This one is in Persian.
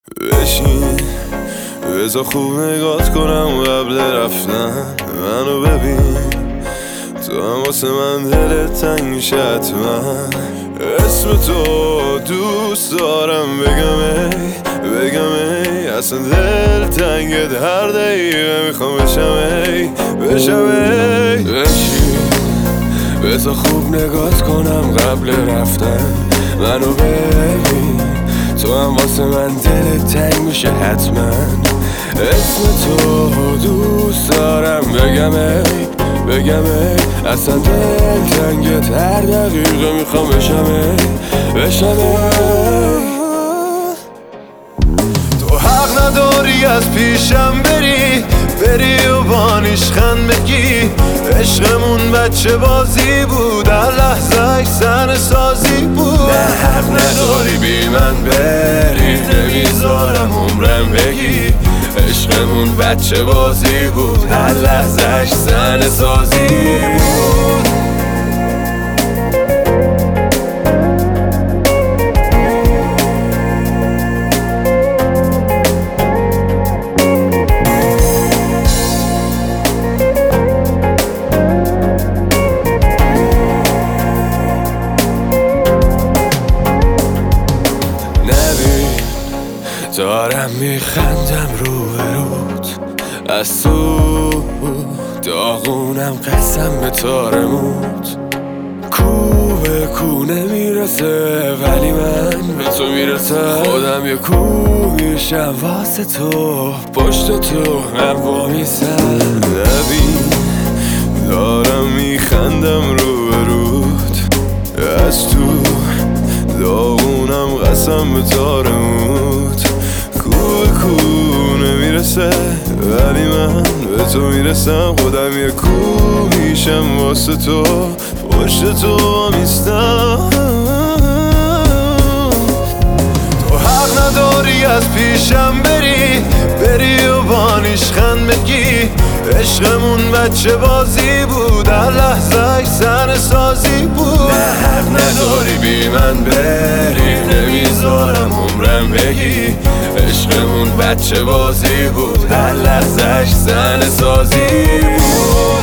بشین بذار خوب نگات کنم قبل رفتن منو ببین، تو هم واسه من دلت تنگ میشه حتما. اسم تو دوست دارم بگم ای اصلا دل تنگت هر دقیقه میخوام بشم ای بشین بذار خوب نگات کنم قبل رفتن منو ببین، تو هم واسه من دلت تنگ میشه حتما. اسم تو دوست دارم بگم ای اصلا دل تنگت هر دقیقه میخوام بشم ای. تو حق نداری از پیشم بری و بانیشخند بگی عشقمون بچه بازی بود، هر لحظه سن سازی بود. نه حق نداری بی من بری، نمیذارم عمرم بگی عشقمون بچه بازی بود، هر لحظه سن سازی بود. دارم میخندم روبروت، از تو داغونم قسم به تارموت. کو به کو نمیرسه ولی من به تو میرسم، خودم یه کو میشم واسه تو، پشت تو هم وامیسم. نبین دارم میخندم روبروت، از تو داغونم قسم به تارموت. کو نمیرسه ولی من به تو میرسم، خودم یه کو میشم واسه تو، پشت تو میستم. تو حق نداری از پیشم بری و بانیشخند بگی عشقمون بچه بازی بود، هر لحظه سن سازی بود. نه حق نداری بی من بری، نمیذارم عمرم بگی عشقمون بچه بازی بود، هر لحظه سن سازی بود.